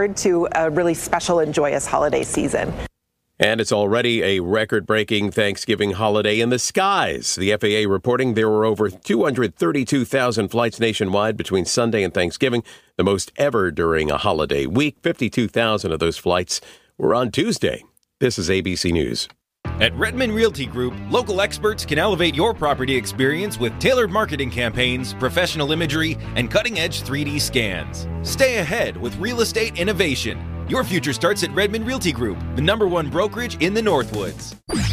forward to a really special and joyous holiday season. And it's already a record-breaking Thanksgiving holiday in the skies. The FAA reporting there were over 232,000 flights nationwide between Sunday and Thanksgiving, the most ever during a holiday week. 52,000 of those flights were on Tuesday. This is ABC News. At Redmond Realty Group, local experts can elevate your property experience with tailored marketing campaigns, professional imagery, and cutting-edge 3D scans. Stay ahead with real estate innovation. Your future starts at Redmond Realty Group, the #1 brokerage in the Northwoods.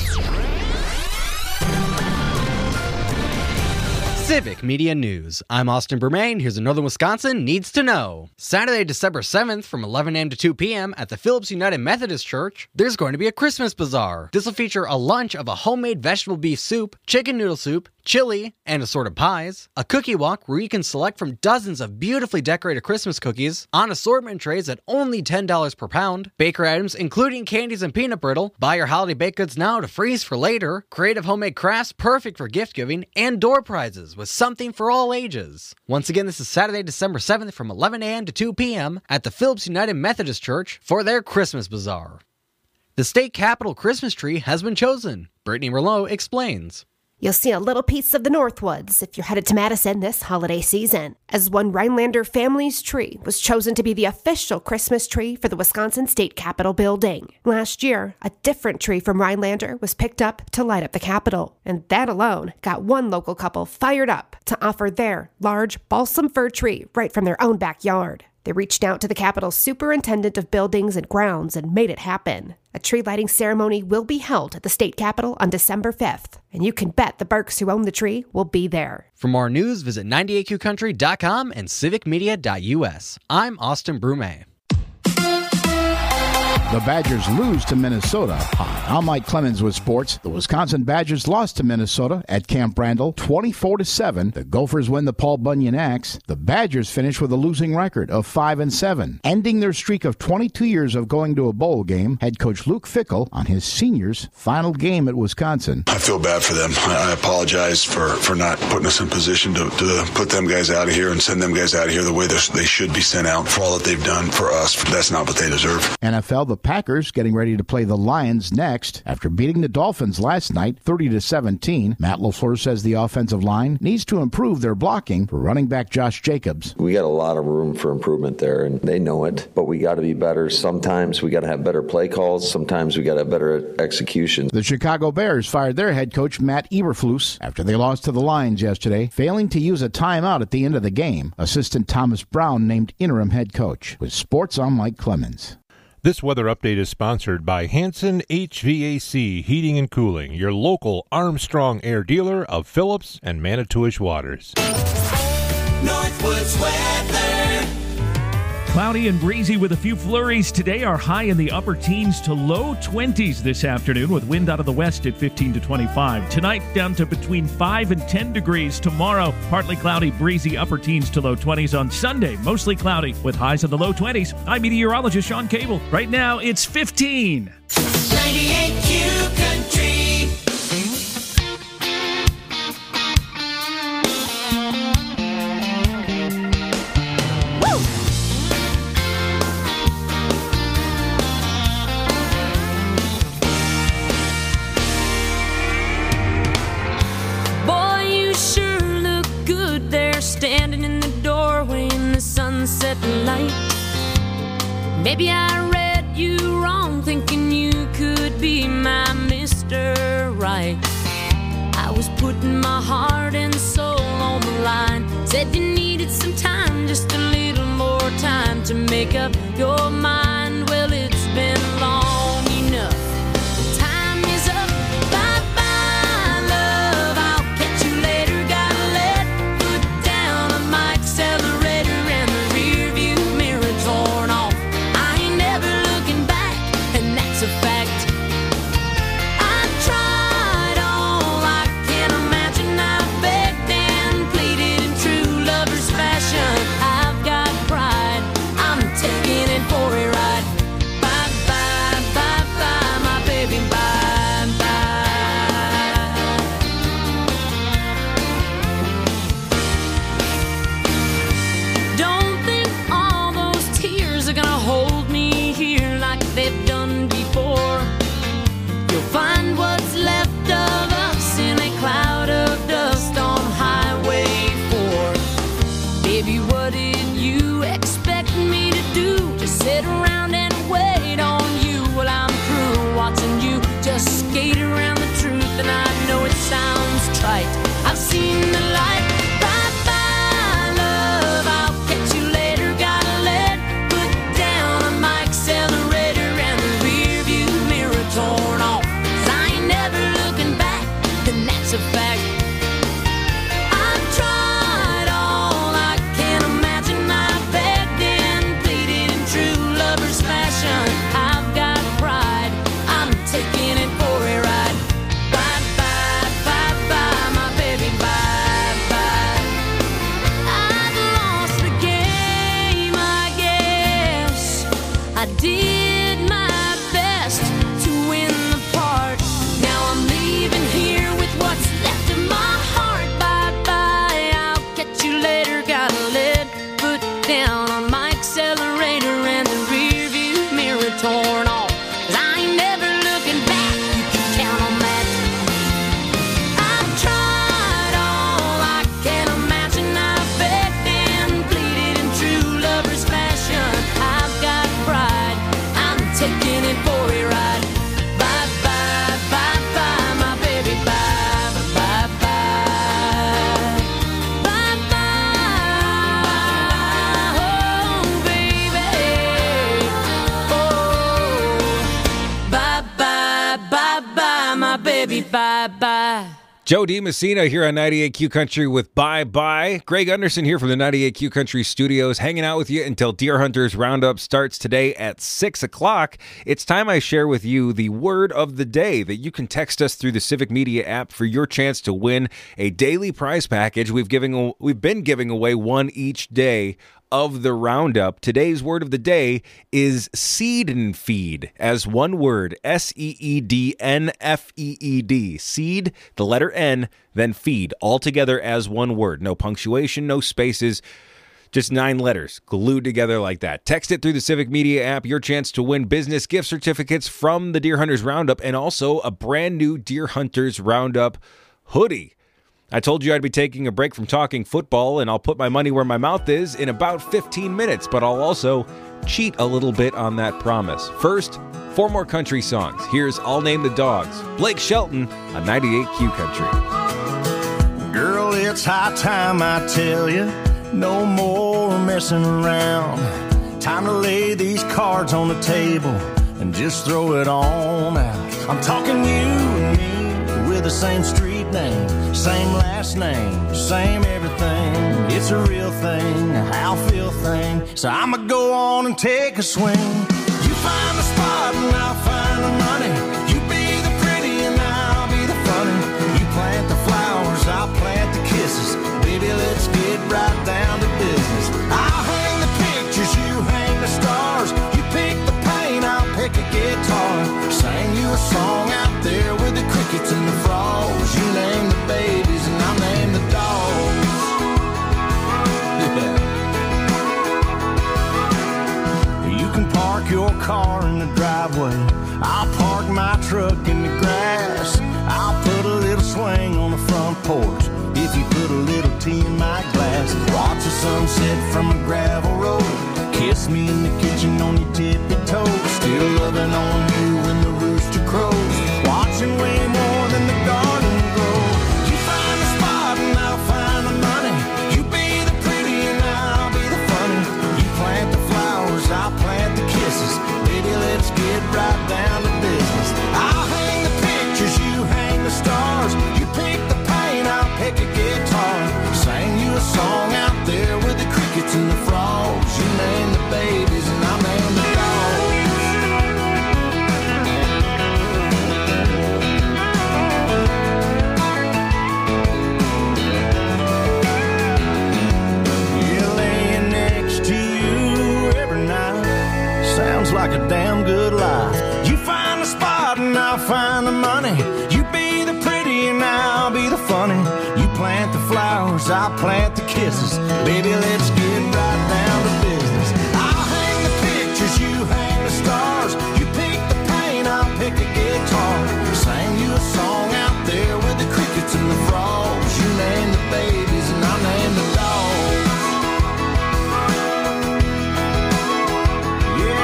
Civic Media News. I'm Austin Bermain. Here's a Northern Wisconsin Needs to Know. Saturday, December 7th from 11 a.m. to 2 p.m. at the Phillips United Methodist Church, there's going to be a Christmas bazaar. This will feature a lunch of a homemade vegetable beef soup, chicken noodle soup, chili, and assorted pies, a cookie walk where you can select from dozens of beautifully decorated Christmas cookies on assortment trays at only $10 per pound, bakery items including candies and peanut brittle, buy your holiday baked goods now to freeze for later, creative homemade crafts perfect for gift giving, and door prizes with something for all ages. Once again, this is Saturday, December 7th from 11 a.m. to 2 p.m. at the Phillips United Methodist Church for their Christmas bazaar. The state capitol Christmas tree has been chosen. Brittany Merlot explains. You'll see a little piece of the Northwoods if you're headed to Madison this holiday season, as one Rhinelander family's tree was chosen to be the official Christmas tree for the Wisconsin State Capitol building. Last year, a different tree from Rhinelander was picked up to light up the Capitol, and that alone got one local couple fired up to offer their large balsam fir tree right from their own backyard. They reached out to the Capitol's Superintendent of Buildings and Grounds and made it happen. A tree lighting ceremony will be held at the state capitol on December 5th, and you can bet the Burks who own the tree will be there. For more news, visit 98qcountry.com and civicmedia.us. I'm Austin Brume. The Badgers lose to Minnesota. Hi, I'm Mike Clemens with sports. The Wisconsin Badgers lost to Minnesota at Camp Randall 24-7. The Gophers win the Paul Bunyan Axe. The Badgers finish with a losing record of 5-7. Ending their streak of 22 years of going to a bowl game, head coach Luke Fickell on his seniors' final game at Wisconsin. I feel bad for them. I apologize for not putting us in position to put them guys out of here and send them guys out of here the way they should be sent out for all that they've done for us. That's not what they deserve. NFL, the Packers getting ready to play the Lions next. After beating the Dolphins last night 30-17, Matt LaFleur says the offensive line needs to improve their blocking for running back Josh Jacobs. We got a lot of room for improvement there, and they know it, but we got to be better. Sometimes we got to have better play calls. Sometimes we got to have better execution. The Chicago Bears fired their head coach Matt Eberflus after they lost to the Lions yesterday, failing to use a timeout at the end of the game. Assistant Thomas Brown named interim head coach. With sports, I'm Mike Clemens. This weather update is sponsored by Hanson HVAC Heating and Cooling, your local Armstrong Air dealer of Phillips and Manitowish Waters. Northwoods weather. Cloudy and breezy with a few flurries today. Our high in the upper teens to low 20s this afternoon with wind out of the west at 15 to 25. Tonight down to between 5 and 10 degrees. Tomorrow, partly cloudy, breezy, upper teens to low 20s. On Sunday, mostly cloudy with highs in the low 20s. I'm meteorologist Sean Cable. Right now, it's 15. 98Q Country. Standing in the doorway in the sunset light. Maybe I read you wrong, thinking you could be my Mr. Right. I was putting my heart and soul on the line. Said you needed some time, just a little more time to make up your mind. Well, it's been long enough. Time is up. Bye-bye, love. I'll catch you later. Gotta let foot down on my accelerator, and the rear view mirror torn off. I ain't never looking back, and that's a fact. I tried all I can imagine. I begged and pleaded in true lover's fashion. I've got pride. I'm taking it for a ride. sit around and wait on you while I'm through watching you just skate around the truth. And I know it sounds trite, I've seen the light. Bye-bye, love, I'll catch you later. Gotta let put down on my accelerator and the rear view mirror torn off. 'Cause I ain't never looking back, and that's a fact. I've tried all I can imagine. I begged and pleaded in true lover's fashion. I've got pride, I'm taking it for a ride. Bye-bye, bye-bye, my baby, bye-bye. I've lost the game, I guess. I did my best to win the part. Now I'm leaving here with what's left of my heart. Bye-bye, I'll catch you later. Gotta let foot down on my accelerator and the rear view mirror torn off. 'Cause I ain't never looking back, you can count on that. I've tried all I can imagine. I've begged and pleaded in true lover's fashion. I've got pride, I'm taking it for a ride. Bye-bye, bye-bye, my baby, bye-bye, bye-bye. Bye-bye, oh, baby. Oh, bye-bye, bye-bye, my baby, bye-bye. Joe DiMessina here on 98Q Country with Bye Bye. Greg Anderson here from the 98Q Country Studios, hanging out with you until Deer Hunters Roundup starts today at 6 o'clock. It's time I share with you the word of the day that you can text us through the Civic Media app for your chance to win a daily prize package. We've been giving away one each day of the roundup. Today's word of the day is seed and feed, as one word, SEEDNFEED. Seed, the letter N, then feed, all together as one word. No punctuation, no spaces, just 9 letters glued together like that. Text it through the Civic Media app. Your chance to win business gift certificates from the Deer Hunters Roundup and also a brand new Deer Hunters Roundup hoodie. I told you I'd be taking a break from talking football, and I'll put my money where my mouth is in about 15 minutes, but I'll also cheat a little bit on that promise. First, 4 more country songs. Here's I'll Name the Dogs, Blake Shelton on 98Q Country. Girl, it's high time I tell you, no more messing around. Time to lay these cards on the table and just throw it on out. I'm talking you and me with the same street name, same last name, same everything. It's a real thing, a how feel thing. So I'ma go on and take a swing. You find the spot and I'll find the money. You be the pretty and I'll be the funny. You plant the flowers, I'll plant the kisses. Baby, let's get right down to business. I'll hang the pictures, you hang the stars. You pick the paint, I'll pick a guitar. Sing you a song out there with the crickets and the frogs. You name the babies and I'll name the dogs. Yeah. You can park your car in the driveway. I'll park my truck in the grass. I'll put a little swing on the front porch if you put a little tea in my glass. Watch the sunset from a gravel road. Kiss me in the kitchen on your tippy toes. Still loving on you when the rooster crows. Watching way more than the garden grow. You find the spot and I'll find the money. You be the pretty and I'll be the funny. You plant the flowers, I'll plant the kisses. Baby, let's get right down to business. I'll hang the pictures, you hang the stars. You pick the paint, I'll pick a guitar. Sing you a song out there with the crickets and the frogs. You name the babies and I'll name the dogs. Yeah, laying next to you every night sounds like a damn good life. You find the spot and I'll find the money. You be the pretty and I'll be the funny. You plant the flowers, I'll plant the kisses. Baby, let's get right down to business. I'll hang the pictures, you hang the stars. You pick the paint, I'll pick a guitar. Sing you a song out there with the crickets and the frogs. You name the babies and I'll name the dogs. Yeah.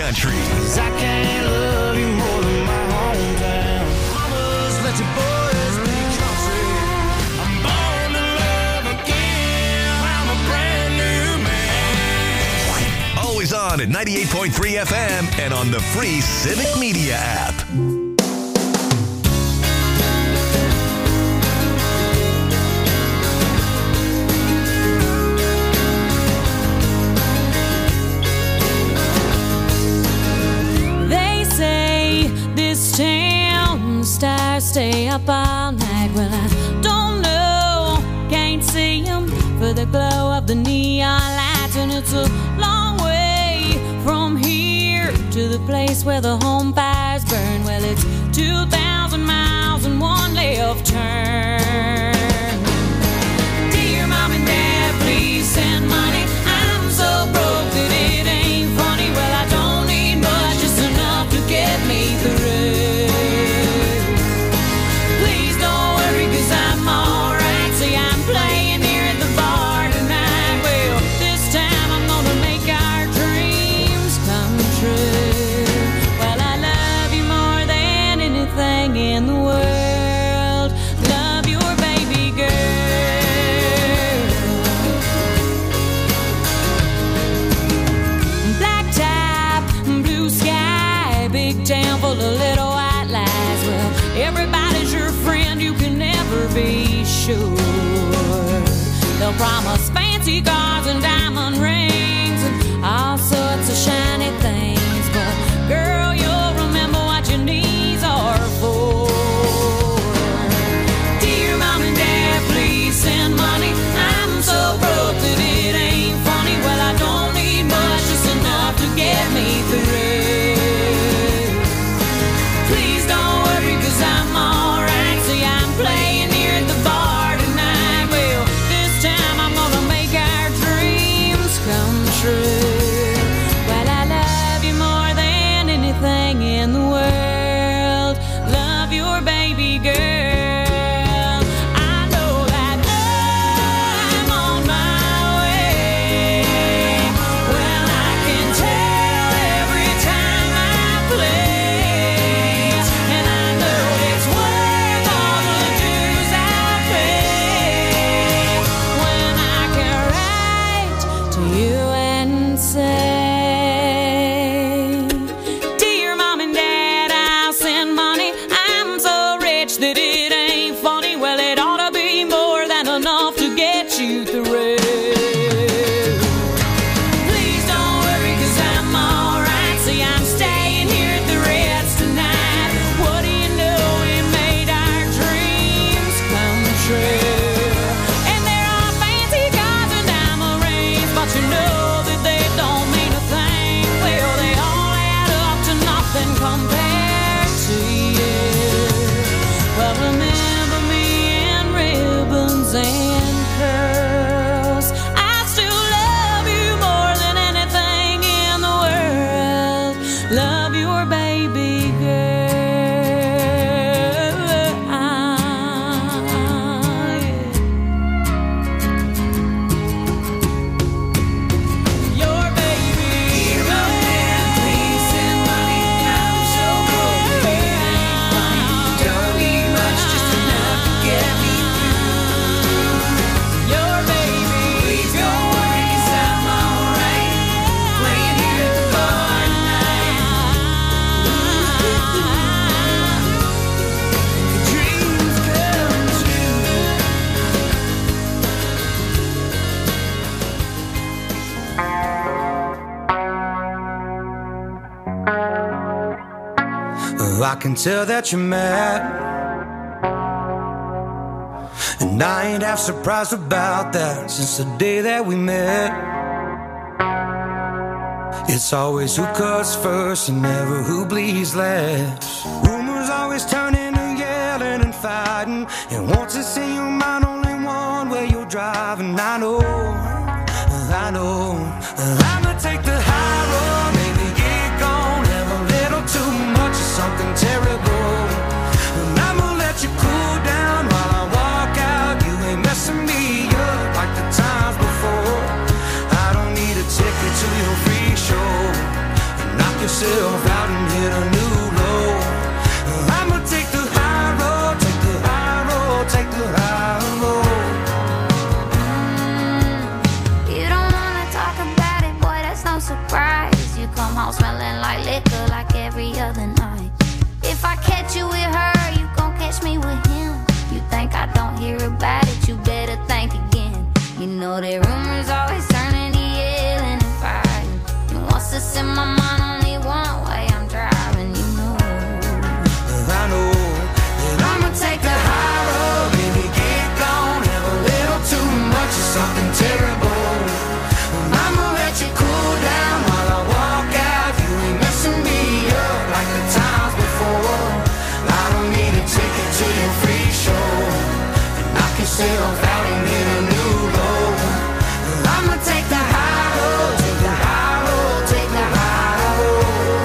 country. 'Cause I can't love you more than my hometown. Mamas, let your boys be country. I'm born to love again. I'm a brand new man. Always on at 98.3 FM and on the free Civic Media app. Stars stay up all night. Well, I don't know, can't see them for the glow of the neon lights. And it's a long way from here to the place where the home fires burn. Well, it's 2,000 miles and one left turn. Dear Mom and Dad, please send money. I'm so broke that it ain't funny. Well, I don't need much, just enough to get me through. Be sure they'll promise fancy cars and diamond rings and all sorts of shiny things, but girl, you'll remember what your knees are for. Dear Mom and Dad, please send money. I'm so broke that it ain't funny. Well, I don't need much, just enough to get me through. Please don't worry, 'cause I'm alright. See, I'm playing true. Well, I love you more than anything in the world. Love your baby girl. I know that I'm on my way. Well, I can tell every time I play, and I know it's worth all the dues I pay when I can write to you. Say, dear Mom and Dad, I'll send money. I'm so rich that it ain't funny. Well, it ought to be more than enough to get you through. Please don't worry, 'cause I'm alright. See, I'm staying here at the Ritz tonight. What do you know, we made our dreams come true. And there are fancy cars and diamond rings, but you know compared to you. Well, remember me in ribbons and curls. I still love you more than anything in the world. Love your baby girl. I can tell that you're mad, and I ain't half surprised about that. Since the day that we met, it's always who cuts first and never who bleeds last. Rumors always turning to yelling and fighting, and once it's in your mind, only one way you're driving. I know I'ma take the high road, maybe get gone, have a little too much of something terrible, and I'ma let you cool down while I walk out. You ain't messing me up like the times before. I don't need a ticket to your free show. Knock yourself Oh, the rumors always turning to yelling and fighting. And what's this in my mind? Only one way I'm driving, you know. I know that I'ma take the high road, baby, get gone. Have a little too much of something terrible. I'ma let you cool down while I walk out. You ain't messing me up like the times before. I don't need a ticket to your free show. Knock yourself out and get a new road. I'ma take the high road, take the high road, take the high road.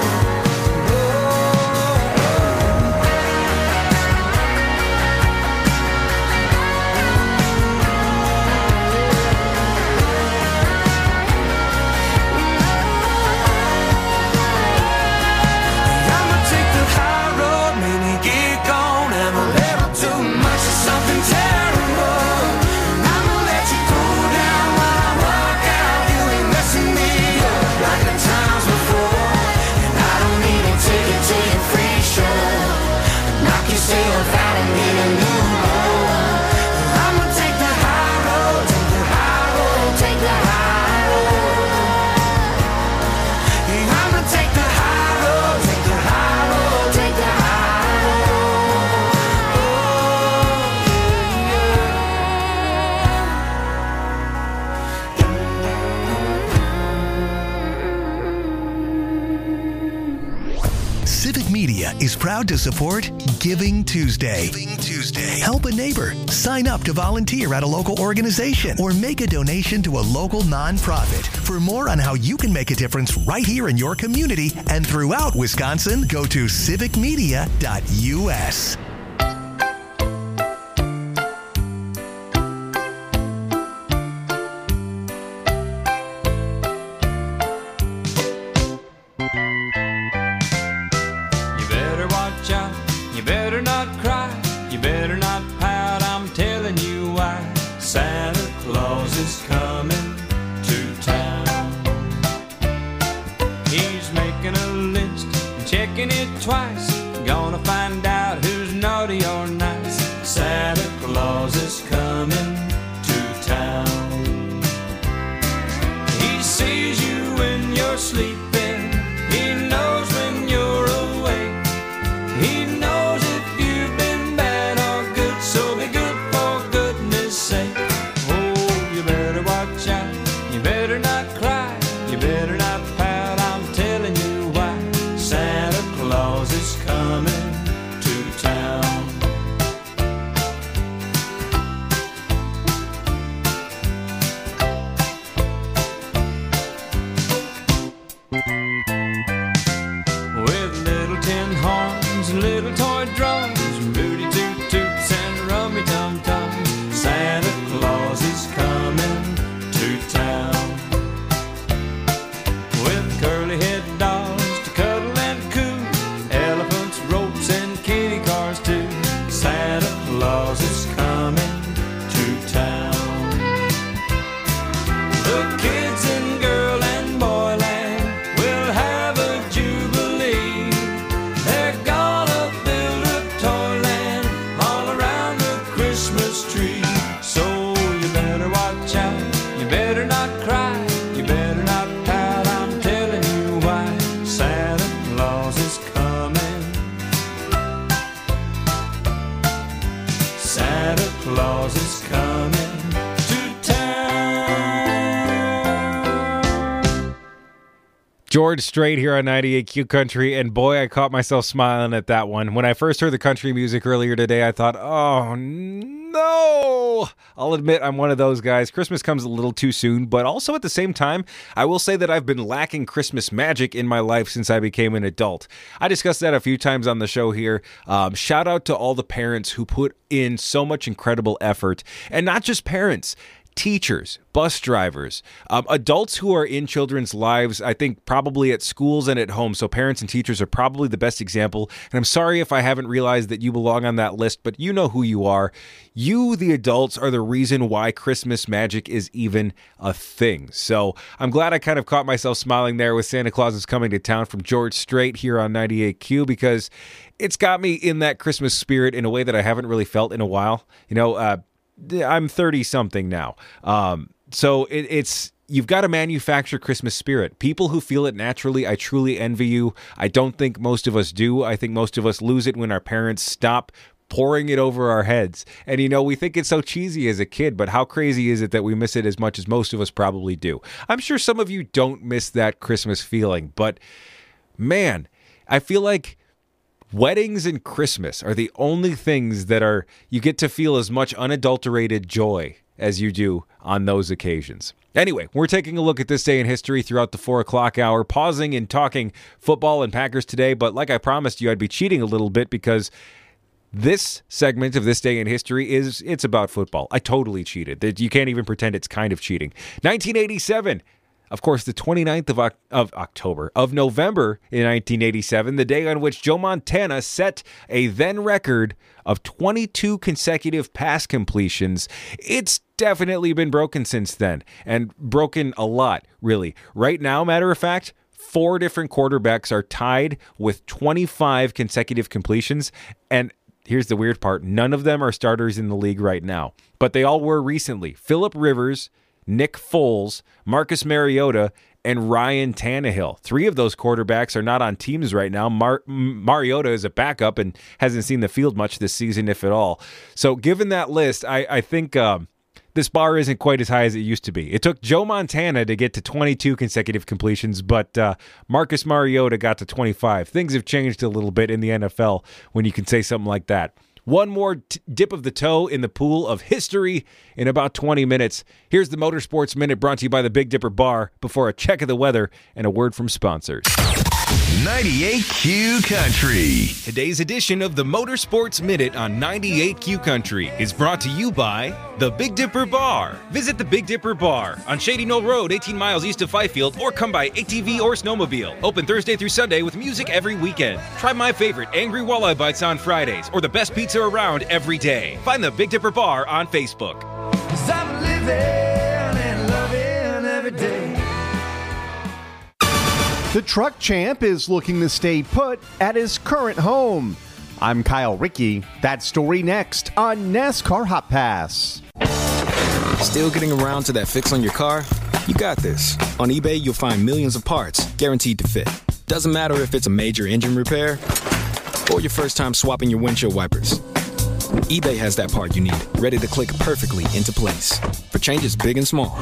I'ma take the high road, maybe get gone. Have a little too much of something terrible. I'ma let you cool down while I walk out. You ain't messing me up like the times before. And I don't need a ticket to your free show. Knock yourself out and get a new road. I'ma take the high road, take the high road, take the high road. Yeah, I'ma take the high road, take the high road, take the high Civic Media is proud to support Giving Tuesday. Help a neighbor. Sign up to volunteer at a local organization or make a donation to a local nonprofit. For more on how you can make a difference right here in your community and throughout Wisconsin, go to civicmedia.us. You better watch out, you better not cry, you better not pout, I'm telling you why. Santa Claus is coming to town. He's making a list and checking it twice. Gonna find out who's naughty or nice. Santa Claus is coming to town. He sees you when you're sleeping. He knows when you're awake. He knows if you've been bad or good, so be good for goodness sake. Oh, you better watch out, you better not cry, you better not pout, I'm telling you why. Santa Claus is coming to town. With little tin horns and little toy drums, Rudy Toot Toots and Rummy Tum Tums, Santa Claus is coming to town. With curly head dolls to cuddle and coo, elephants, ropes, and kitty cars too, Santa Claus is coming to town. The kids in girl and boy land will have a jubilee. They're gonna build a toyland all around the Christmas tree. So you better watch out, you better not cry, you better not pout, I'm telling you why. Santa Claus is coming. Santa Claus is coming to town. George Strait here on 98Q Country, and boy, I caught myself smiling at that one. When I first heard the country music earlier today, I thought, oh no! I'll admit I'm one of those guys. Christmas comes a little too soon, but also at the same time, I will say that I've been lacking Christmas magic in my life since I became an adult. I discussed that a few times on the show here. Shout out to all the parents who put in so much incredible effort, and not just parents. Teachers, bus drivers, adults who are in children's lives, I think probably at schools and at home. So parents and teachers are probably the best example. And I'm sorry if I haven't realized that you belong on that list, but you know who you are. You, the adults, are the reason why Christmas magic is even a thing. So I'm glad I kind of caught myself smiling there with Santa Claus is Coming to Town from George Strait here on 98Q, because it's got me in that Christmas spirit in a way that I haven't really felt in a while. You know, I'm 30-something now. So it's you've got to manufacture Christmas spirit. People who feel it naturally, I truly envy you. I don't think most of us do. I think most of us lose it when our parents stop pouring it over our heads. And, we think it's so cheesy as a kid, but how crazy is it that we miss it as much as most of us probably do? I'm sure some of you don't miss that Christmas feeling, but man, I feel like weddings and Christmas are the only things that you get to feel as much unadulterated joy as you do on those occasions. Anyway, we're taking a look at this day in history throughout the 4 o'clock hour, pausing and talking football and Packers today, but like I promised you, I'd be cheating a little bit because this segment of This Day in History it's about football. I totally cheated. You can't even pretend it's kind of cheating. 1987, of course, the 29th of November in 1987, the day on which Joe Montana set a then record of 22 consecutive pass completions. It's definitely been broken since then, and broken a lot, really. Right now, matter of fact, 4 different quarterbacks are tied with 25 consecutive completions, and here's the weird part. None of them are starters in the league right now, but they all were recently. Phillip Rivers, Nick Foles, Marcus Mariota, and Ryan Tannehill. 3 of those quarterbacks are not on teams right now. Mariota is a backup and hasn't seen the field much this season, if at all. So given that list, I think this bar isn't quite as high as it used to be. It took Joe Montana to get to 22 consecutive completions, but Marcus Mariota got to 25. Things have changed a little bit in the NFL when you can say something like that. One more dip of the toe in the pool of history in about 20 minutes. Here's the Motorsports Minute brought to you by the Big Dipper Bar before a check of the weather and a word from sponsors. 98Q Country. Today's edition of the Motorsports Minute on 98Q Country is brought to you by the Big Dipper Bar. Visit the Big Dipper Bar on Shady Knoll Road, 18 miles east of Fifield, or come by ATV or snowmobile. Open Thursday through Sunday with music every weekend. Try my favorite Angry Walleye Bites on Fridays or the best pizza around every day. Find the Big Dipper Bar on Facebook. 'Cause I'm living and loving every day. The truck champ is looking to stay put at his current home. I'm Kyle Rickey. That story next on NASCAR Hot Pass. Still getting around to that fix on your car? You got this. On eBay, you'll find millions of parts guaranteed to fit. Doesn't matter if it's a major engine repair or your first time swapping your windshield wipers. eBay has that part you need, ready to click perfectly into place for changes big and small.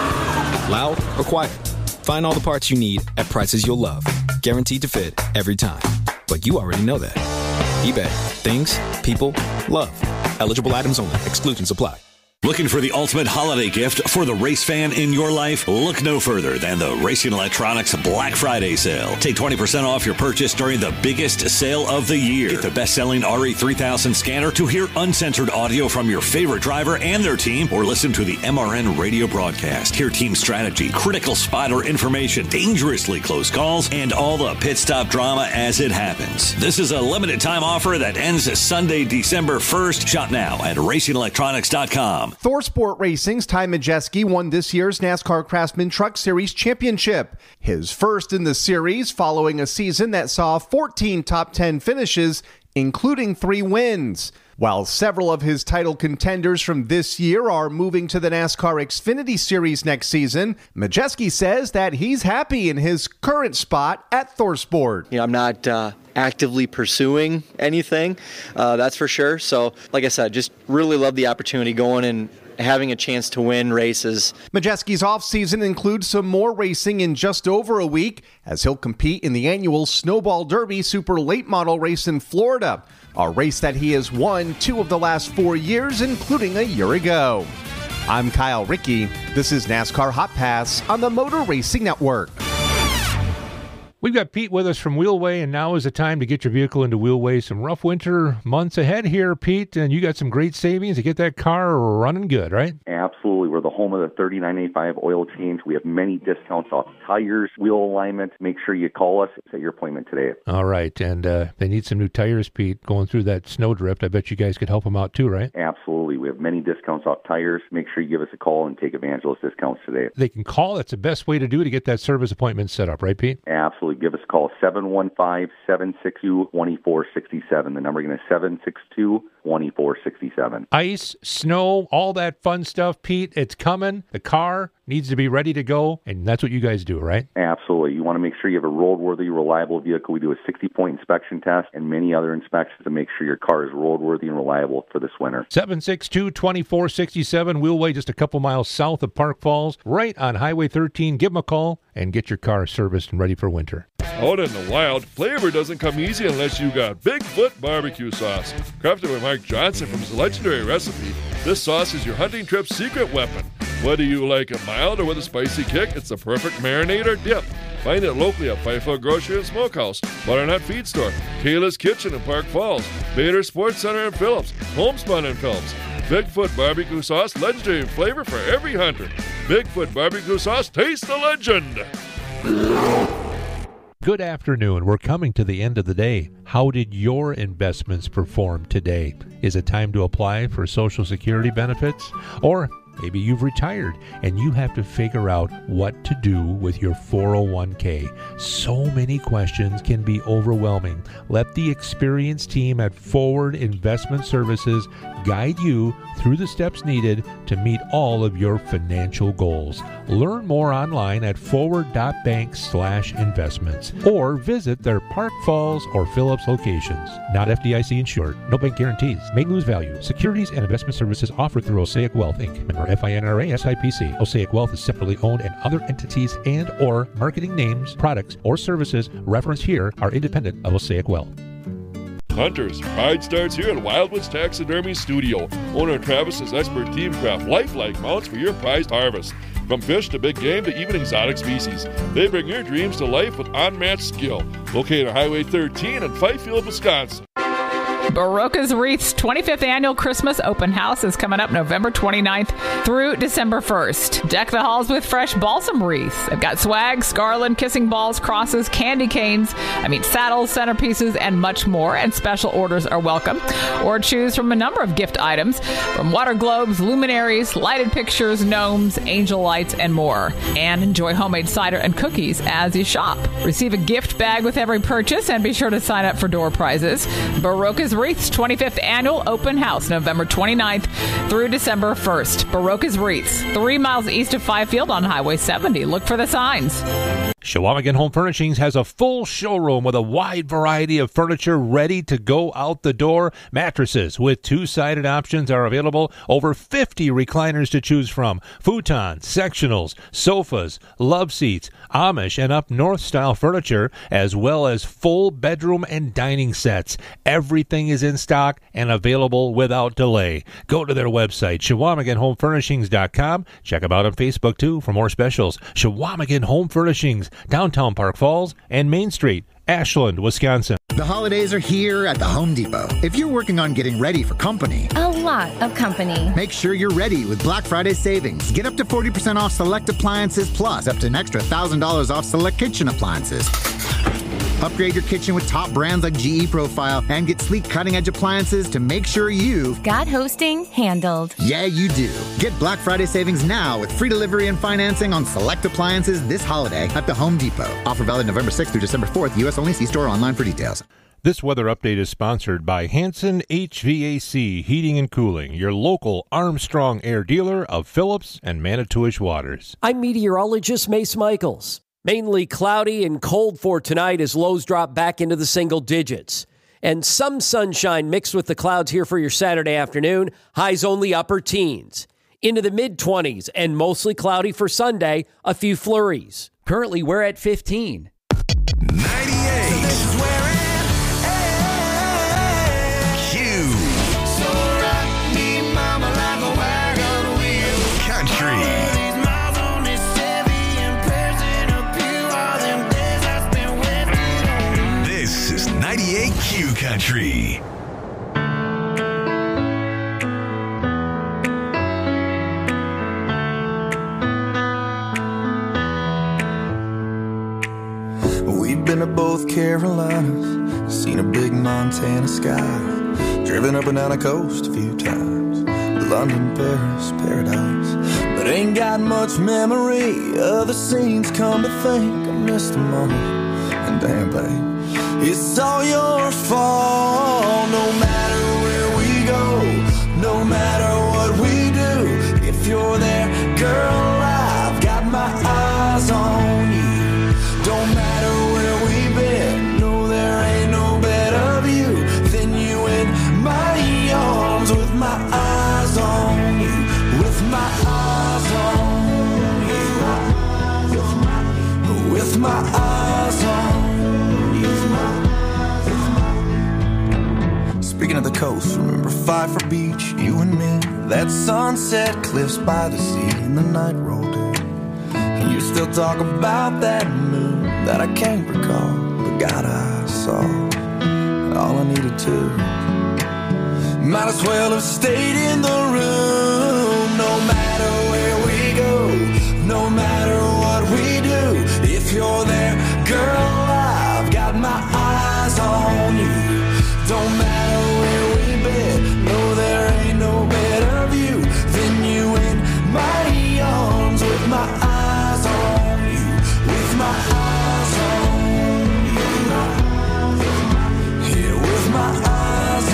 Loud or quiet. Find all the parts you need at prices you'll love. Guaranteed to fit every time. But you already know that. eBay. Things, people, love. Eligible items only. Exclusions apply. Looking for the ultimate holiday gift for the race fan in your life? Look no further than the Racing Electronics Black Friday sale. Take 20% off your purchase during the biggest sale of the year. Get the best-selling RE3000 scanner to hear uncensored audio from your favorite driver and their team, or listen to the MRN radio broadcast. Hear team strategy, critical spotter information, dangerously close calls, and all the pit stop drama as it happens. This is a limited time offer that ends Sunday, December 1st. Shop now at RacingElectronics.com. ThorSport Racing's Ty Majeski won this year's NASCAR Craftsman Truck Series championship, his first in the series following a season that saw 14 top 10 finishes, including 3 wins. While several of his title contenders from this year are moving to the NASCAR Xfinity Series next season, Majeski says that he's happy in his current spot at ThorSport. I'm not actively pursuing anything, that's for sure. So, like I said, just really love the opportunity going and having a chance to win races. Majeski's offseason includes some more racing in just over a week, as he'll compete in the annual Snowball Derby Super Late Model race in Florida, a race that he has won 2 of the last 4 years, including a year ago. I'm Kyle Rickey. This is NASCAR Hot Pass on the Motor Racing Network. We've got Pete with us from Wheelway, and now is the time to get your vehicle into Wheelway. Some rough winter months ahead here, Pete, and you got some great savings to get that car running good, right? Absolutely. We're the home of the 3985 oil change. We have many discounts off tires, wheel alignment. Make sure you call us. Set your appointment today. All right, and they need some new tires, Pete, going through that snowdrift. I bet you guys could help them out too, right? Absolutely. We have many discounts off tires. Make sure you give us a call and take advantage of those discounts today. They can call. That's the best way to do it, to get that service appointment set up, right, Pete? Absolutely. absolutely. Give us a call, 715-762-2467. The number again is 762-2467. Ice, snow, all that fun stuff, Pete. It's coming. The car needs to be ready to go, and that's what you guys do, right? Absolutely. You want to make sure you have a roadworthy, reliable vehicle. We do a 60-point inspection test and many other inspections to make sure your car is roadworthy and reliable for this winter. 762-2467, Wheelway, just a couple miles south of Park Falls, right on Highway 13. Give them a call and get your car serviced and ready for winter. Out in the wild, flavor doesn't come easy unless you got Bigfoot barbecue sauce. Crafted by Mark Johnson from his legendary recipe, this sauce is your hunting trip's secret weapon. Whether you like it mild or with a spicy kick, it's the perfect marinade or dip. Find it locally at Fifield Grocery and Smokehouse, Butternut Feed Store, Kayla's Kitchen in Park Falls, Bader Sports Center in Phillips, Homespun in Phillips. Bigfoot barbecue sauce, legendary flavor for every hunter. Bigfoot barbecue sauce, taste the legend. Good afternoon. We're coming to the end of the day. How did your investments perform today? Is it time to apply for Social Security benefits? Or maybe you've retired and you have to figure out what to do with your 401k. So many questions can be overwhelming. Let the experienced team at Forward Investment Services guide you through the steps needed to meet all of your financial goals. Learn more online at forward.bank/investments or visit their Park Falls or Phillips locations. Not FDIC insured. No bank guarantees. May lose value. Securities and investment services offered through Osaic Wealth, Inc. Member FINRA SIPC. Osaic Wealth is separately owned, and other entities and or marketing names, products, or services referenced here are independent of Osaic Wealth. Hunters, pride starts here at Wildwoods Taxidermy Studio. Owner Travis's expert team craft lifelike mounts for your prized harvest. From fish to big game to even exotic species, they bring your dreams to life with unmatched skill. Located on Highway 13 in Fifield, Wisconsin. Barocca's Wreath's 25th annual Christmas open house is coming up November 29th through December 1st. Deck the halls with fresh balsam wreaths. They've got swags, garland, kissing balls, crosses, candy canes, saddles, centerpieces, and much more, and special orders are welcome. Or choose from a number of gift items, from water globes, luminaries, lighted pictures, gnomes, angel lights, and more. And enjoy homemade cider and cookies as you shop. Receive a gift bag with every purchase, and be sure to sign up for door prizes. Barocca's Wreaths 25th annual open house, November 29th through December 1st. Barocca's Wreaths, 3 miles east of Fifield on Highway 70. Look for the signs. Chequamegon Home Furnishings has a full showroom with a wide variety of furniture ready to go out the door. Mattresses with two-sided options are available. Over 50 recliners to choose from. Futons, sectionals, sofas, love seats, Amish and up north style furniture, as well as full bedroom and dining sets. Everything is in stock and available without delay. Go to their website, ChequamegonHomeFurnishings.com. Check them out on Facebook, too, for more specials. Chequamegon Home Furnishings, downtown Park Falls and Main Street, Ashland, Wisconsin. The holidays are here at the Home Depot. If you're working on getting ready for company, a lot of company, make sure you're ready with Black Friday savings. Get up to 40% off select appliances, plus up to an extra $1,000 off select kitchen appliances. Upgrade your kitchen with top brands like GE Profile and get sleek cutting-edge appliances to make sure you've got hosting handled. Yeah, you do. Get Black Friday savings now with free delivery and financing on select appliances this holiday at the Home Depot. Offer valid November 6th through December 4th. U.S. only. See store online for details. This weather update is sponsored by Hanson HVAC Heating and Cooling, your local Armstrong Air dealer of Phillips and Manitowish Waters. I'm meteorologist Mace Michaels. Mainly cloudy and cold for tonight as lows drop back into the single digits. And some sunshine mixed with the clouds here for your Saturday afternoon. Highs only upper teens. Into the mid-20s and mostly cloudy for Sunday. A few flurries. Currently, we're at 15. 98. Q Country. We've been to both Carolinas, seen a big Montana sky, driven up and down the coast a few times, London, Paris, paradise, but ain't got much memory of the scenes. Come to think, I missed them all. And Damn, babe, it's all your fault. No matter where we go, no matter what we do, if you're there, girl, I've got my eyes on you. Don't matter where we've been, no, there ain't no better view than you in my arms with my eyes on you, with my eyes on you, with my eyes on you. Speaking of the coast, remember Pfeiffer Beach, you and me, that sunset cliffs by the sea, and the night rolled in. And you still talk about that moon that I can't recall, but God, I saw all I needed to. Might as well have stayed in the room. No matter where we go, no matter what we do, if you're there, girl, I've got my eyes on you. Don't matter where we've been, no, there ain't no better view than you in my arms with my eyes on you, with my eyes on you, yeah, with my eyes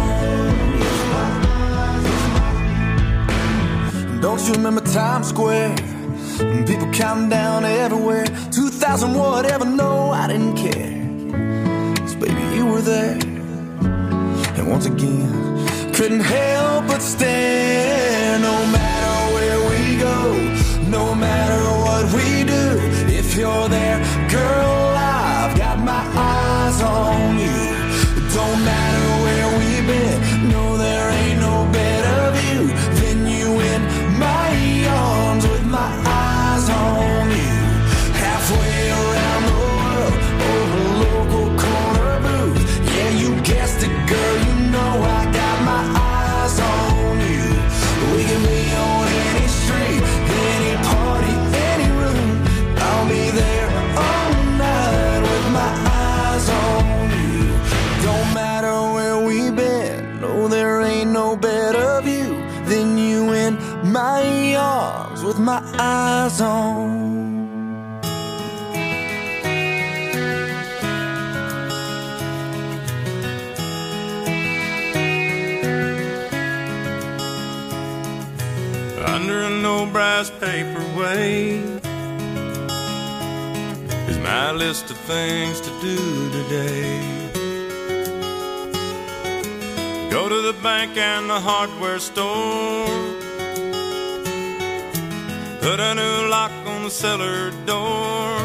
on you. Don't you remember Times Square? People counting down everywhere, 2,000 whatever, no, I didn't care, 'cause baby, you were there. And once again, couldn't help but stare. No matter where we go, no matter what we do, if you're there, girl, I've got my eyes on you. Don't matter where we've been, no, there ain't no better view than you in my arms with my eyes on you. Halfway around the world, over a local corner booth. Yeah, you guessed it, girl, you know I got my eyes on you. We can be on any street, any party, any room. I'll be there all night with my eyes on you. Don't matter where we've been, no, there ain't no better view than you in my arms with my eyes on. Under an old brass paperweight is my list of things to do today. Go to the bank and the hardware store, put a new lock on the cellar door.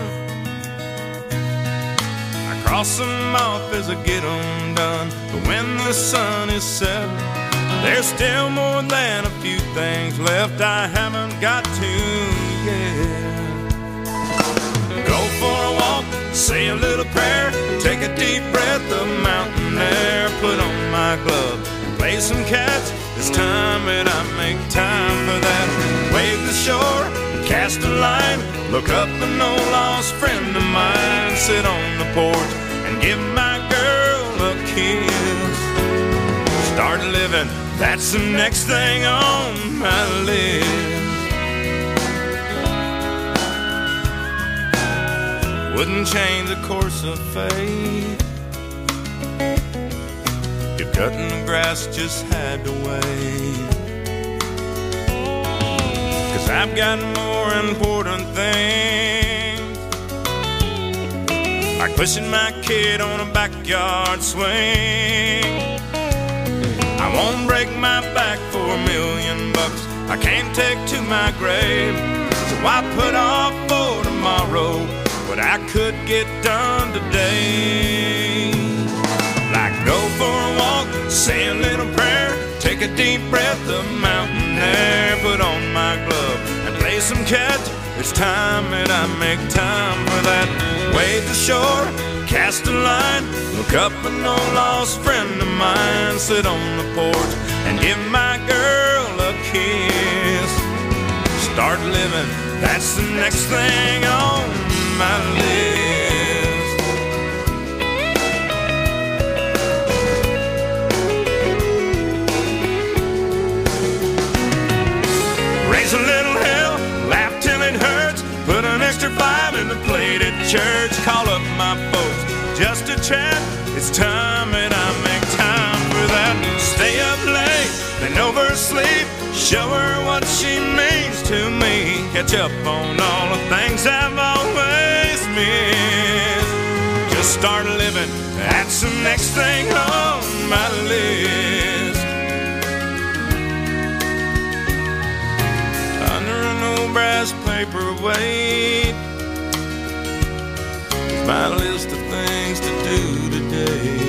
I cross them off as I get them done, but when the sun is set, there's still more than a few things left I haven't got to yet. Go for a walk, say a little prayer, take a deep breath of mountain air, put on my glove, play some catch. It's time that I make time for that. Wave the shore, cast a line, look up an old lost friend of mine, sit on the porch and give my girl a kiss. Start living, that's the next thing on my list. Wouldn't change the course of fate if cutting the grass just had to wait. 'Cause I've got more important things, like pushing my kid on a backyard swing. I won't break my back for $1 million. I can't take to my grave, so I put off for tomorrow what I could get done today. Like go for a walk, say a little prayer, take a deep breath of mountain air, put on my glove and play some catch. It's time that I make time for that. Wade the shore, cast a line, look up an old lost friend of mine, sit on the porch and give my girl a kiss. Start living, that's the next thing on my list. Raise a little hell, laugh till it hurts, put an extra 5 in the plate at church, call up my folks chat. It's time and I make time for that. Stay up late, then oversleep. Show her what she means to me. Catch up on all the things I've always missed. Just start living, that's the next thing on my list. Under an old brass paperweight, my list of things to do today.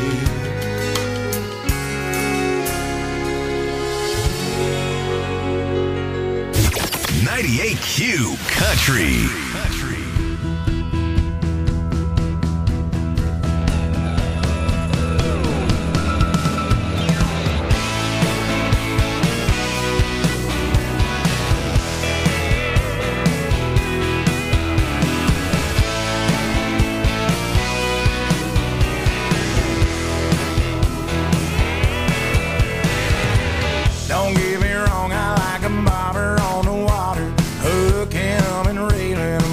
98Q Country. Don't get me wrong, I like a bobber on the water, hook him and reel him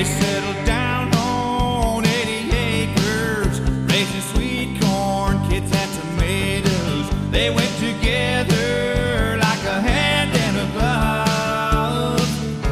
settled down on 80 acres, raising sweet corn, kids had tomatoes. They went together like a hand and a glove.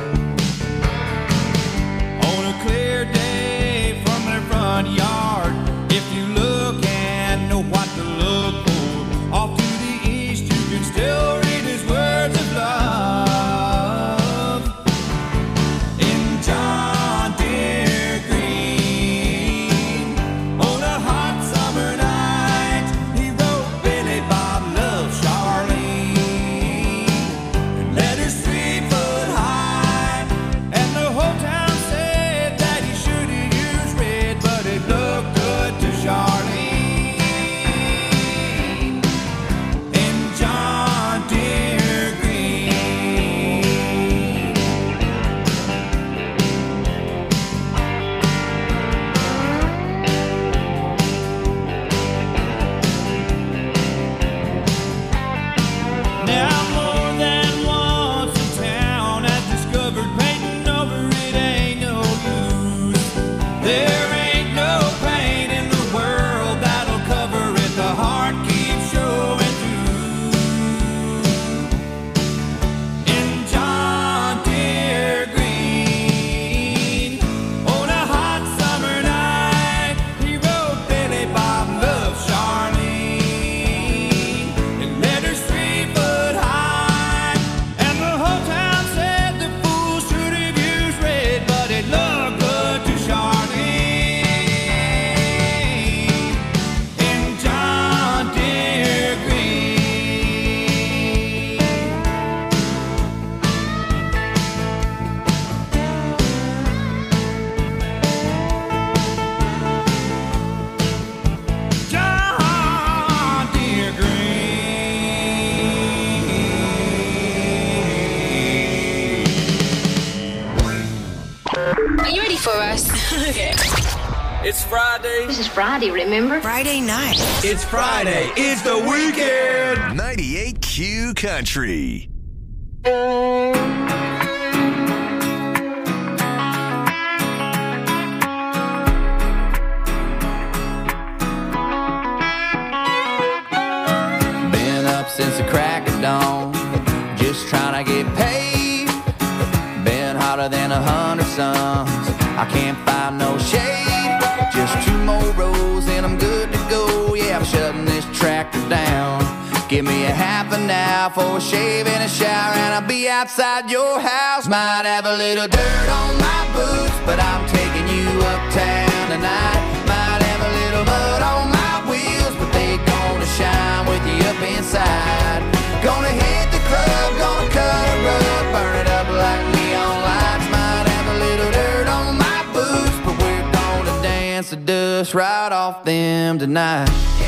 On a clear day from their front yard, if you look and know what to look for, off to the east you can still read his words of love. In John Deere Green, on a hot summer night, he wrote Billy Bob loves Charlene, and letters 3 foot high, and the whole town said that he should have used red, but it looked good to Charlene. In John Deere Green. Now more than once in town has discovered painting over it ain't no use. There ain't no paint in the world that'll cover it. The heart keeps showing through. In John Deere Green, on a hot summer night, he wrote Billy Bob loves Charlene, and letters 3 foot high, and the whole town said the fool should have used red, but it looked good to Charlene. In John Deere Green. John Deere Are you ready for us? Okay. It's Friday. This is Friday, remember? Friday night. It's Friday. It's the weekend. 98Q Country. Been up since the crack of dawn, just trying to get paid. Been hotter than 100 suns, I can't find no shade. Just 2 more rows and I'm good to go. Yeah, I'm shutting this tractor down. Give me a half an hour for a shave and a shower, and I'll be outside your house. Might have a little dirt on my boots, but I'm taking you uptown tonight. Might have a little mud on my wheels, but they gonna shine with you up inside. Gonna hit the club, gonna cut a rug, burn it up like neon lights. Might have a little dirt on my boots, but we're gonna dance the dust right off them tonight.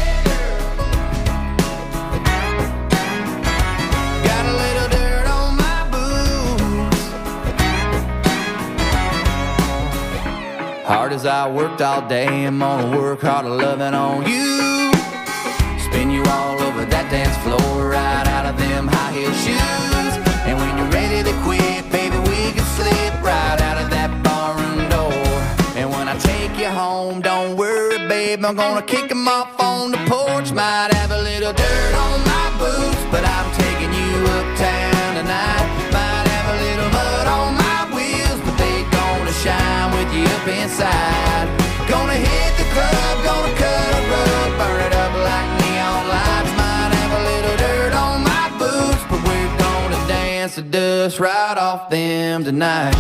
Got a little dirt on my boots. Hard as I worked all day, I'm gonna work harder loving on you. Spin you all over that dance floor, right out of them high heel shoes. And when you're ready to quit, baby, we can slip right out of that barroom door. And when I take you home, don't worry, babe, I'm gonna kick 'em off on the porch. Might have a little dirt on my boots, but I'm taking you uptown tonight. Might have a little mud on my wheels, but they gonna shine with you up inside. Gonna hit the club, gonna cut a rug, burn it up like neon lights. Might have a little dirt on my boots, but we're gonna dance the dust right off them tonight.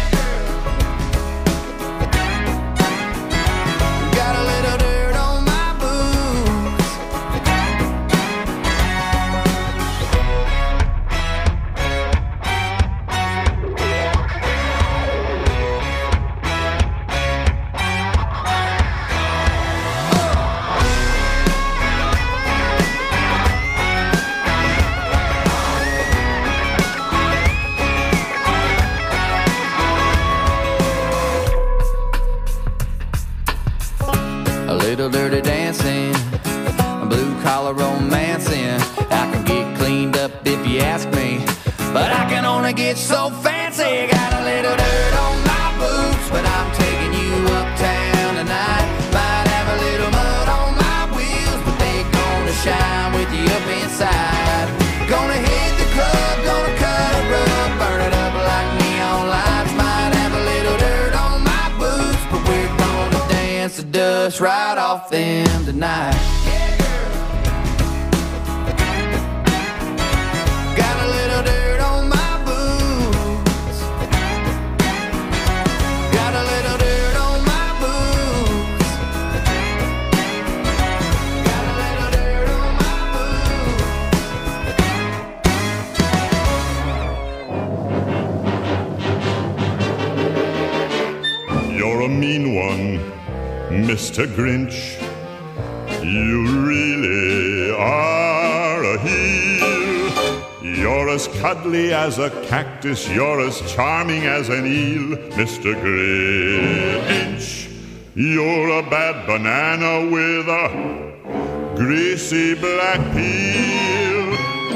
Got a little dirt on my boots. A little dirty dancing, blue collar romancing. I can get cleaned up if you ask me, but I can only get so fancy. Got a little dirt on my boots, but I let's ride off them tonight. Got a little dirt on my boots. Got a little dirt on my boots. Got a little dirt on my boots. You're a mean one, Mr. Grinch. You really are a heel. You're as cuddly as a cactus. You're as charming as an eel, Mr. Grinch. You're a bad banana with a greasy black peel.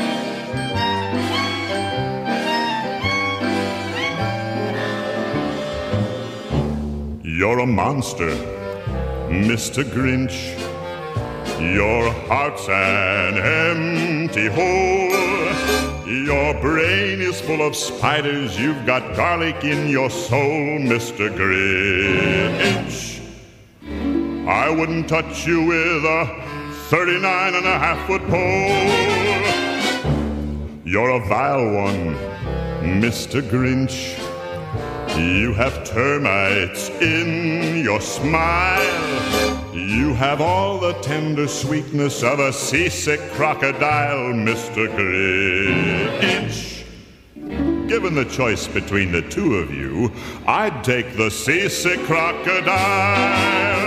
You're a monster, Mr. Grinch. Your heart's an empty hole. Your brain is full of spiders. You've got garlic in your soul, Mr. Grinch. I wouldn't touch you with a 39.5-foot pole. You're a vile one, Mr. Grinch. You have termites in your smile. You have all the tender sweetness of a seasick crocodile, Mr. Grinch. Given the choice between the two of you, I'd take the seasick crocodile.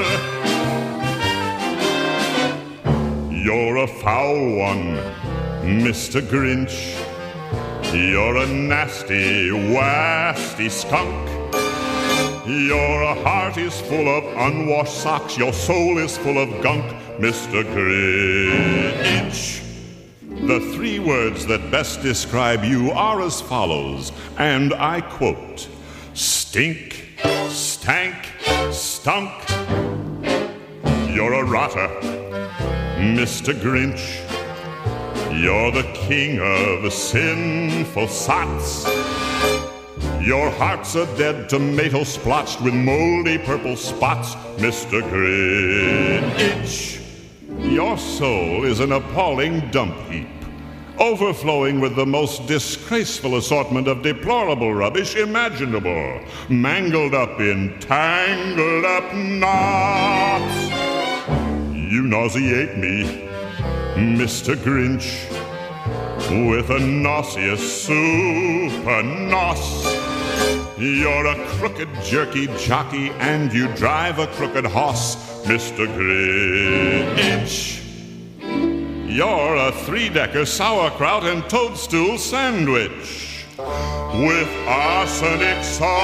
You're a foul one, Mr. Grinch. You're a nasty, wasty skunk. Your heart is full of unwashed socks. Your soul is full of gunk, Mr. Grinch. The three words that best describe you are as follows, and I quote: stink, stank, stunk. You're a rotter, Mr. Grinch. You're the king of sinful sots. Your heart's a dead tomato splotched with moldy purple spots, Mr. Grinch. Your soul is an appalling dump heap, overflowing with the most disgraceful assortment of deplorable rubbish imaginable, mangled up in tangled up knots. You nauseate me, Mr. Grinch, with a nauseous super nos. You're a crooked jerky jockey and you drive a crooked hoss, Mr. Grinch. You're a three-decker sauerkraut and toadstool sandwich with arsenic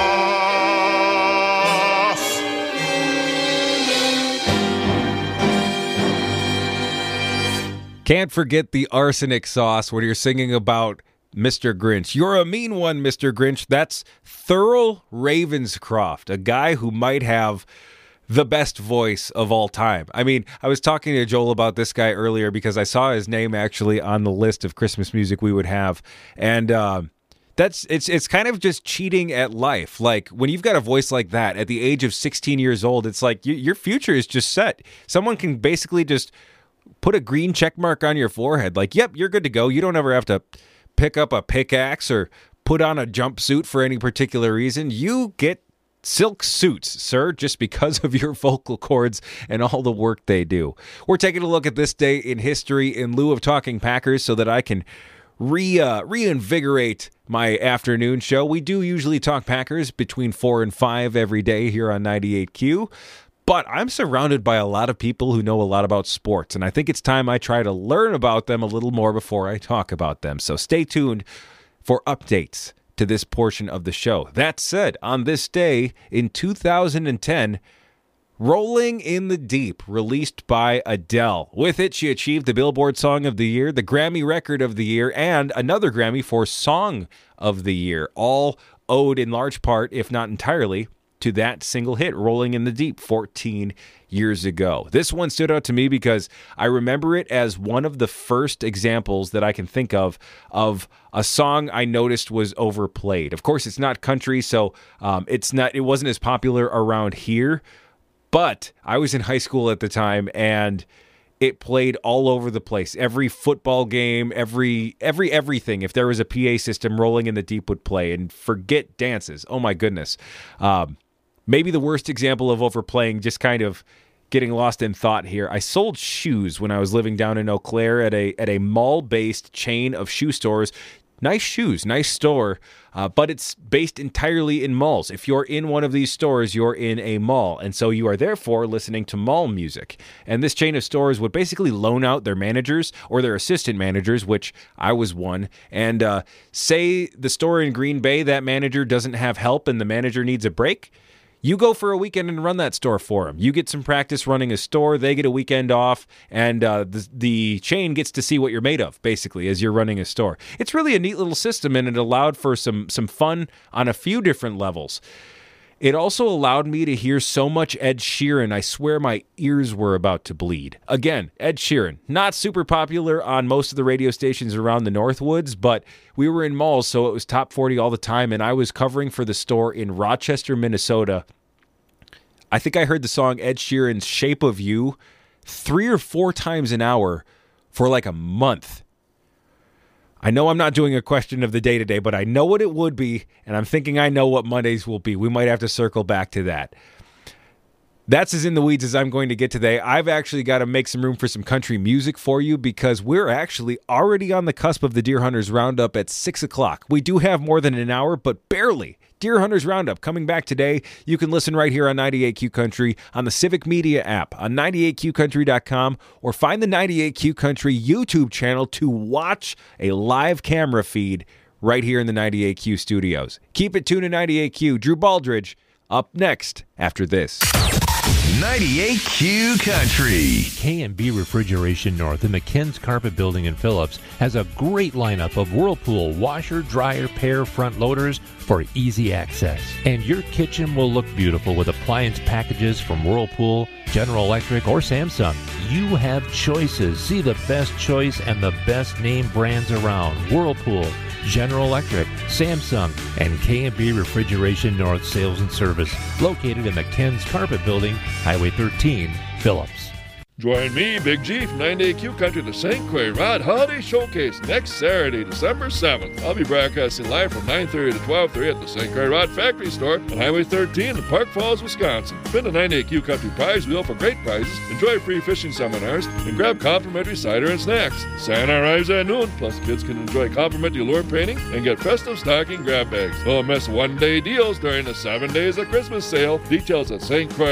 sauce. Can't forget the arsenic sauce when you're singing about Mr. Grinch. You're a mean one, Mr. Grinch. That's Thurl Ravenscroft, a guy who might have the best voice of all time. I mean, I was talking to Joel about this guy earlier because I saw his name actually on the list of Christmas music we would have. And it's kind of just cheating at life. Like, when you've got a voice like that at the age of 16 years old, it's like your future is just set. Someone can basically just put a green check mark on your forehead. Like, yep, you're good to go. You don't ever have to pick up a pickaxe or put on a jumpsuit for any particular reason. You get silk suits, sir, just because of your vocal cords and all the work they do. We're taking a look at this day in history in lieu of talking Packers so that I can reinvigorate my afternoon show. We do usually talk Packers between 4 and 5 every day here on 98Q. But I'm surrounded by a lot of people who know a lot about sports, and I think it's time I try to learn about them a little more before I talk about them. So stay tuned for updates to this portion of the show. That said, on this day in 2010, Rolling in the Deep, released by Adele. With it, she achieved the Billboard Song of the Year, the Grammy Record of the Year, and another Grammy for Song of the Year, all owed in large part, if not entirely, to that single hit, Rolling in the Deep, 14 years ago. This one stood out to me because I remember it as one of the first examples that I can think of a song I noticed was overplayed. Of course, it's not country, so it wasn't as popular around here, But I was in high school at the time, and it played all over the place. Every football game, everything. If there was a PA system rolling in the deep would play. And forget dances. Oh my goodness. Maybe the worst example of overplaying, just kind of getting lost in thought here. I sold shoes when I was living down in Eau Claire at a mall-based chain of shoe stores. Nice shoes, nice store, but it's based entirely in malls. If you're in one of these stores, you're in a mall, and so you are therefore listening to mall music. And this chain of stores would basically loan out their managers or their assistant managers, which I was one, and say the store in Green Bay, that manager doesn't have help and the manager needs a break. You go for a weekend and run that store for them. You get some practice running a store, they get a weekend off, and the chain gets to see what you're made of, basically, as you're running a store. It's really a neat little system, and it allowed for some fun on a few different levels. It also allowed me to hear so much Ed Sheeran, I swear my ears were about to bleed. Again, Ed Sheeran, not super popular on most of the radio stations around the Northwoods, but we were in malls, so it was top 40 all the time, and I was covering for the store in Rochester, Minnesota. I think I heard the song Ed Sheeran's Shape of You 3 or 4 times an hour for like a month. I know I'm not doing a question of the day today, but I know what it would be, and I'm thinking I know what Mondays will be. We might have to circle back to that. That's as in the weeds as I'm going to get today. I've actually got to make some room for some country music for you because we're actually already on the cusp of the Deer Hunters Roundup at 6 o'clock. We do have more than an hour, but barely. Deer Hunters Roundup coming back today. You can listen right here on 98Q Country, on the Civic Media app, on 98QCountry.com, or find the 98Q Country YouTube channel to watch a live camera feed right here in the 98Q studios. Keep it tuned to 98Q. Drew Baldridge up next after this. 98Q Country. K&B Refrigeration North in the Ken's Carpet Building in Phillips has a great lineup of Whirlpool washer, dryer, pair front loaders for easy access. And your kitchen will look beautiful with appliance packages from Whirlpool, General Electric, or Samsung. You have choices. See the best choice and the best name brands around. Whirlpool, General Electric, Samsung, and K&B Refrigeration North Sales and Service, located in the Ken's Carpet Building, Highway 13, Phillips. Join me, Big G, from 98Q Country, the St. Croix Rod Holiday Showcase next Saturday, December 7th. I'll be broadcasting live from 9:30 to 12:30 at the St. Croix Rod Factory Store on Highway 13 in Park Falls, Wisconsin. Spin the 98Q Country prize wheel for great prizes, enjoy free fishing seminars, and grab complimentary cider and snacks. Santa arrives at noon, plus kids can enjoy complimentary lure painting and get festive stocking grab bags. Don't miss one-day deals during the 7 days of Christmas sale. Details at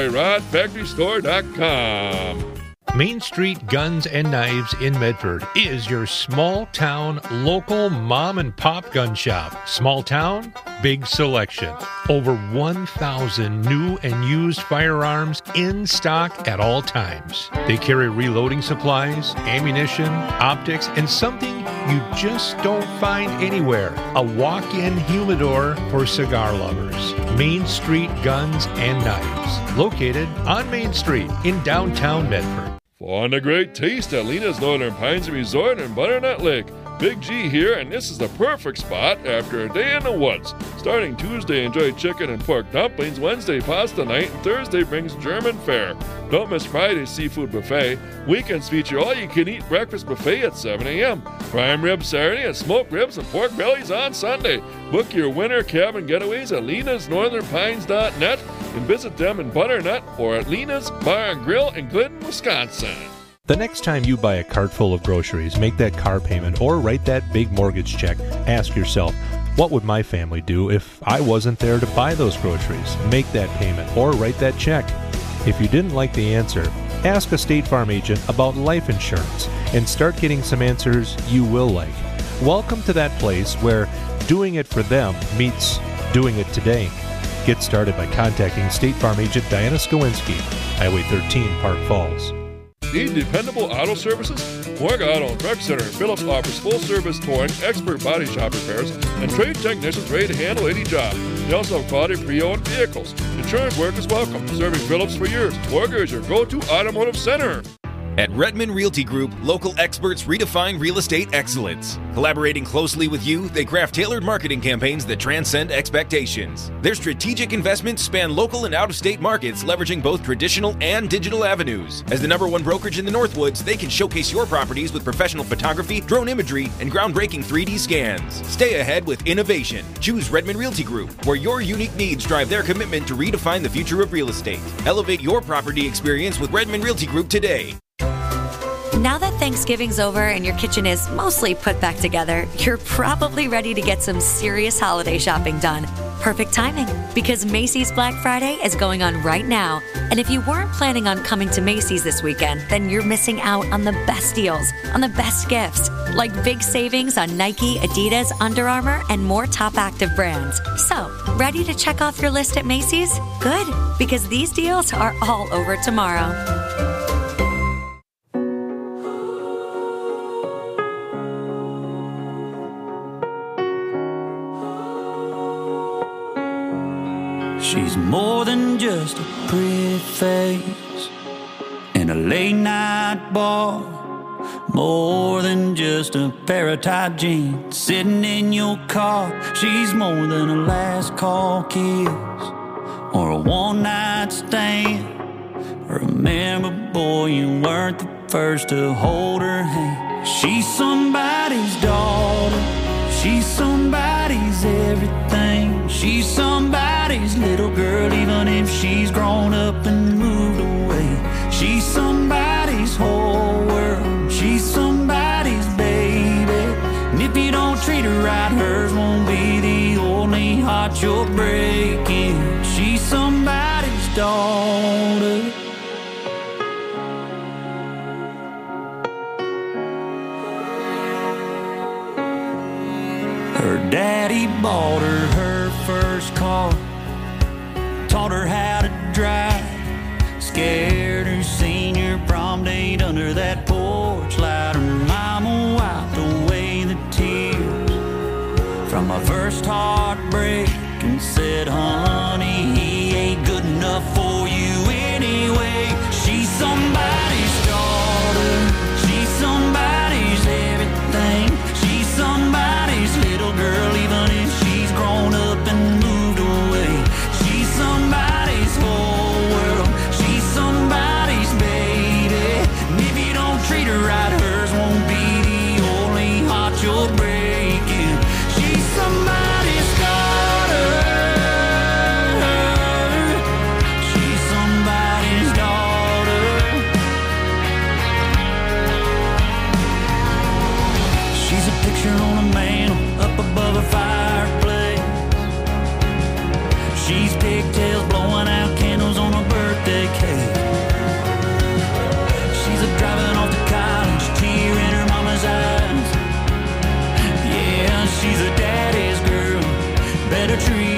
stcroixrodfactorystore.com. Main Street Guns and Knives in Medford is your small town, local mom and pop gun shop. Small town, big selection. Over 1,000 new and used firearms in stock at all times. They carry reloading supplies, ammunition, optics, and something you just don't find anywhere. A walk-in humidor for cigar lovers. Main Street Guns and Knives. Located on Main Street in downtown Medford. Find a great taste at Lena's Northern Pines Resort in Butternut Lake. Big G here, and this is the perfect spot after a day in the woods. Starting Tuesday, enjoy chicken and pork dumplings. Wednesday, pasta night. And Thursday brings German fare. Don't miss Friday's seafood buffet. Weekends feature all-you-can-eat breakfast buffet at 7 a.m. Prime ribs Saturday and smoked ribs and pork bellies on Sunday. Book your winter cabin getaways at lenasnorthernpines.net and visit them in Butternut or at Lena's Bar and Grill in Glidden, Wisconsin. The next time you buy a cart full of groceries, make that car payment, or write that big mortgage check, ask yourself, what would my family do if I wasn't there to buy those groceries? Make that payment or write that check. If you didn't like the answer, ask a State Farm agent about life insurance and start getting some answers you will like. Welcome to that place where doing it for them meets doing it today. Get started by contacting State Farm agent Diana Skowinski, Highway 13, Park Falls. Need dependable auto services? Morg Auto and Truck Center in Phillips offers full-service towing, expert body shop repairs, and trade technicians ready to handle any job. They also have quality pre-owned vehicles. Insurance work is welcome. Serving Phillips for years, Morg is your go-to automotive center. At Redmond Realty Group, local experts redefine real estate excellence. Collaborating closely with you, they craft tailored marketing campaigns that transcend expectations. Their strategic investments span local and out-of-state markets, leveraging both traditional and digital avenues. As the #1 brokerage in the Northwoods, they can showcase your properties with professional photography, drone imagery, and groundbreaking 3D scans. Stay ahead with innovation. Choose Redmond Realty Group, where your unique needs drive their commitment to redefine the future of real estate. Elevate your property experience with Redmond Realty Group today. Now that Thanksgiving's over and your kitchen is mostly put back together, you're probably ready to get some serious holiday shopping done. Perfect timing, because Macy's Black Friday is going on right now. And if you weren't planning on coming to Macy's this weekend, then you're missing out on the best deals, on the best gifts, like big savings on Nike, Adidas, Under Armour, and more top active brands. So, ready to check off your list at Macy's? Good, because these deals are all over tomorrow. She's more than just a pretty face in a late night bar, more than just a pair of tight jeans sitting in your car. She's more than a last call kiss or a one night stand. Remember, boy, you weren't the first to hold her hand. She's somebody's daughter, she's somebody's everything. She's somebody's little girl, even if she's grown up and moved away. She's somebody's whole world, she's somebody's baby. And if you don't treat her right, hers won't be the only heart you're breaking. She's somebody's daughter. Her daddy bought her first car, taught her how to drive, scared her senior prom date under that porch light. Her mama wiped away the tears from my first heartbreak and said, honey, he ain't good enough for you anyway. She's somebody's daughter, she's somebody's everything. She's somebody's little girl, even if she's grown up and moved away. She's somebody's whole world, she's somebody's baby. And if you don't treat her right, hers won't be the only heart you're breaking. She's somebody's daughter, she's somebody's daughter. She's a picture on a mantle up above a fireplace. She's pigtails blowing out candles on a birthday cake. She's a driving off to college, tear in her mama's eyes. Yeah, she's a daddy's girl, better treat